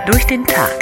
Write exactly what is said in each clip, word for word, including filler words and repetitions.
durch den Tag.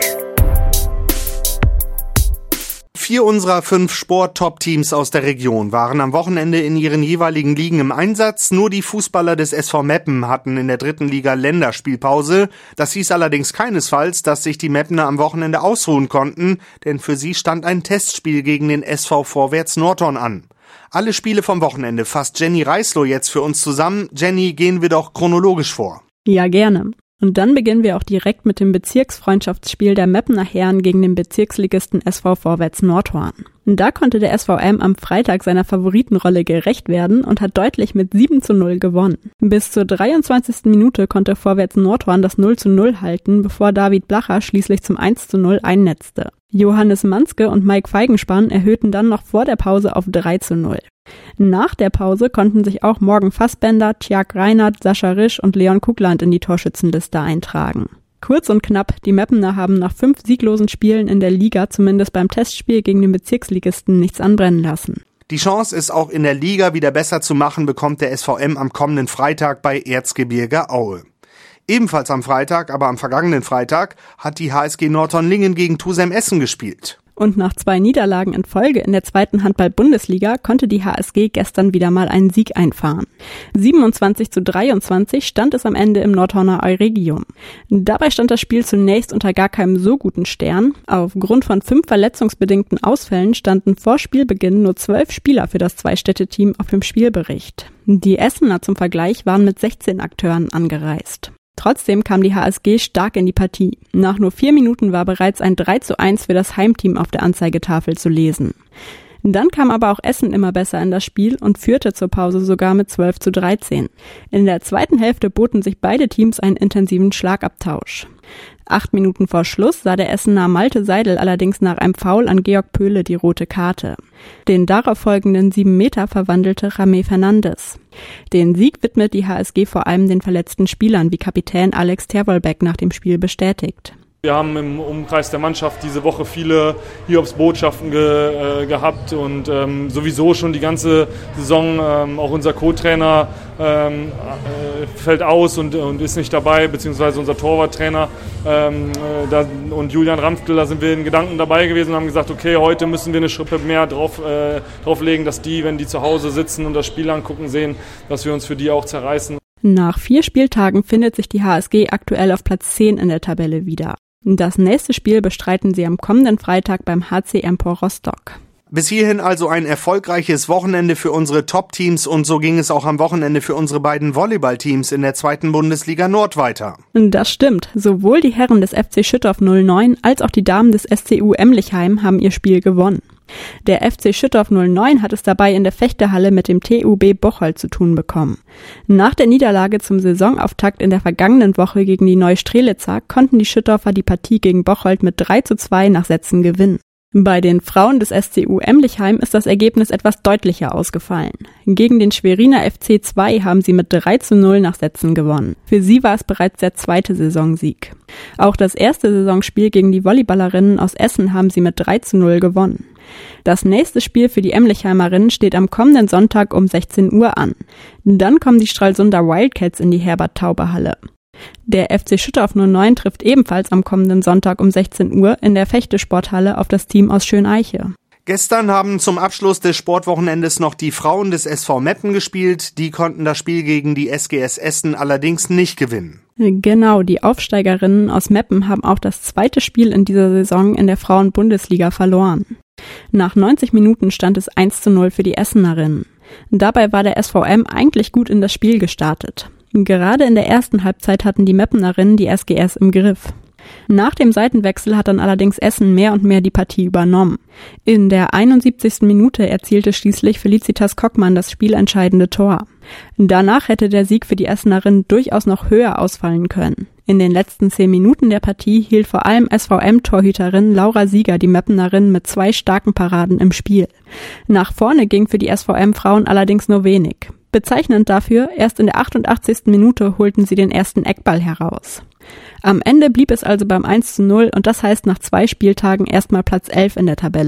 Vier unserer fünf Sport-Top-Teams aus der Region waren am Wochenende in ihren jeweiligen Ligen im Einsatz. Nur die Fußballer des S V Meppen hatten in der dritten Liga Länderspielpause. Das hieß allerdings keinesfalls, dass sich die Meppener am Wochenende ausruhen konnten, denn für sie stand ein Testspiel gegen den S V Vorwärts Nordhorn an. Alle Spiele vom Wochenende fasst Jenny Reisloh jetzt für uns zusammen. Jenny, gehen wir doch chronologisch vor. Ja, gerne. Und dann beginnen wir auch direkt mit dem Bezirksfreundschaftsspiel der Meppener Herren gegen den Bezirksligisten S V Vorwärts Nordhorn. Und da konnte der S V M am Freitag seiner Favoritenrolle gerecht werden und hat deutlich mit sieben zu null gewonnen. Bis zur dreiundzwanzigsten Minute konnte Vorwärts Nordhorn das null zu null halten, bevor David Blacher schließlich zum eins zu null einnetzte. Johannes Manske und Mike Feigenspann erhöhten dann noch vor der Pause auf drei zu null. Nach der Pause konnten sich auch Morgan Fassbender, Tjag Reinhardt, Sascha Risch und Leon Kugland in die Torschützenliste eintragen. Kurz und knapp, die Meppener haben nach fünf sieglosen Spielen in der Liga zumindest beim Testspiel gegen den Bezirksligisten nichts anbrennen lassen. Die Chance, es auch in der Liga wieder besser zu machen, bekommt der S V M am kommenden Freitag bei Erzgebirge Aue. Ebenfalls am Freitag, aber am vergangenen Freitag, hat die H S G Nordhorn-Lingen gegen Tusem Essen gespielt. Und nach zwei Niederlagen in Folge in der zweiten Handball-Bundesliga konnte die H S G gestern wieder mal einen Sieg einfahren. siebenundzwanzig zu dreiundzwanzig stand es am Ende im Nordhorner Euregium. Dabei stand das Spiel zunächst unter gar keinem so guten Stern. Aufgrund von fünf verletzungsbedingten Ausfällen standen vor Spielbeginn nur zwölf Spieler für das Zwei-Städte-Team auf dem Spielbericht. Die Essener zum Vergleich waren mit sechzehn Akteuren angereist. Trotzdem kam die H S G stark in die Partie. Nach nur vier Minuten war bereits ein drei zu eins für das Heimteam auf der Anzeigetafel zu lesen. Dann kam aber auch Essen immer besser in das Spiel und führte zur Pause sogar mit zwölf zu dreizehn. In der zweiten Hälfte boten sich beide Teams einen intensiven Schlagabtausch. Acht Minuten vor Schluss sah der Essener Malte Seidel allerdings nach einem Foul an Georg Pöhle die rote Karte. Den darauf folgenden sieben Meter verwandelte Ramé Fernandes. Den Sieg widmet die H S G vor allem den verletzten Spielern, wie Kapitän Alex Terwolbeck nach dem Spiel bestätigt. Wir haben im Umkreis der Mannschaft diese Woche viele Hiobsbotschaften ge, äh, gehabt und ähm, sowieso schon die ganze Saison, ähm, auch unser Co-Trainer ähm, äh, fällt aus und, und ist nicht dabei, beziehungsweise unser Torwarttrainer ähm, äh, da, und Julian Ramftel, da sind wir in Gedanken dabei gewesen und haben gesagt, okay, heute müssen wir eine Schippe mehr drauf, äh, drauflegen, dass die, wenn die zu Hause sitzen und das Spiel angucken, sehen, dass wir uns für die auch zerreißen. Nach vier Spieltagen findet sich die H S G aktuell auf Platz zehn in der Tabelle wieder. Das nächste Spiel bestreiten sie am kommenden Freitag beim H C Empor Rostock. Bis hierhin also ein erfolgreiches Wochenende für unsere Top-Teams und so ging es auch am Wochenende für unsere beiden Volleyball-Teams in der zweiten Bundesliga Nord weiter. Das stimmt. Sowohl die Herren des F C Schüttorf null neun als auch die Damen des S C U Emlichheim haben ihr Spiel gewonnen. Der F C Schüttorf null neun hat es dabei in der Fechterhalle mit dem T U B Bocholt zu tun bekommen. Nach der Niederlage zum Saisonauftakt in der vergangenen Woche gegen die Neustrelitzer konnten die Schüttorfer die Partie gegen Bocholt mit drei zu zwei nach Sätzen gewinnen. Bei den Frauen des S C U Emlichheim ist das Ergebnis etwas deutlicher ausgefallen. Gegen den Schweriner F C zwei haben sie mit drei zu null nach Sätzen gewonnen. Für sie war es bereits der zweite Saisonsieg. Auch das erste Saisonspiel gegen die Volleyballerinnen aus Essen haben sie mit drei zu null gewonnen. Das nächste Spiel für die Emlichheimerinnen steht am kommenden Sonntag um sechzehn Uhr an. Dann kommen die Stralsunder Wildcats in die Herbert-Tauber-Halle. Der F C Schüttorf null neun trifft ebenfalls am kommenden Sonntag um sechzehn Uhr in der Fechte-Sporthalle auf das Team aus Schöneiche. Gestern haben zum Abschluss des Sportwochenendes noch die Frauen des S V Meppen gespielt. Die konnten das Spiel gegen die S G S Essen allerdings nicht gewinnen. Genau, die Aufsteigerinnen aus Meppen haben auch das zweite Spiel in dieser Saison in der Frauen-Bundesliga verloren. Nach neunzig Minuten stand es eins zu null für die Essenerinnen. Dabei war der S V M eigentlich gut in das Spiel gestartet. Gerade in der ersten Halbzeit hatten die Meppenerinnen die S G S im Griff. Nach dem Seitenwechsel hat dann allerdings Essen mehr und mehr die Partie übernommen. In der einundsiebzigsten Minute erzielte schließlich Felicitas Kockmann das spielentscheidende Tor. Danach hätte der Sieg für die Essenerinnen durchaus noch höher ausfallen können. In den letzten zehn Minuten der Partie hielt vor allem S V M-Torhüterin Laura Sieger die Meppenerin mit zwei starken Paraden im Spiel. Nach vorne ging für die S V M-Frauen allerdings nur wenig. Bezeichnend dafür, erst in der achtundachtzigsten Minute holten sie den ersten Eckball heraus. Am Ende blieb es also beim eins zu null und das heißt nach zwei Spieltagen erstmal Platz elf in der Tabelle.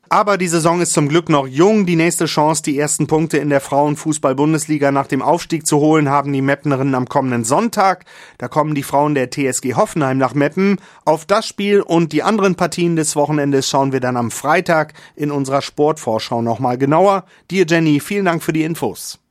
Aber die Saison ist zum Glück noch jung. Die nächste Chance, die ersten Punkte in der Frauenfußball-Bundesliga nach dem Aufstieg zu holen, haben die Meppnerinnen am kommenden Sonntag. Da kommen die Frauen der T S G Hoffenheim nach Meppen. Auf das Spiel und die anderen Partien des Wochenendes schauen wir dann am Freitag in unserer Sportvorschau nochmal genauer. Dir, Jenny, vielen Dank für die Infos.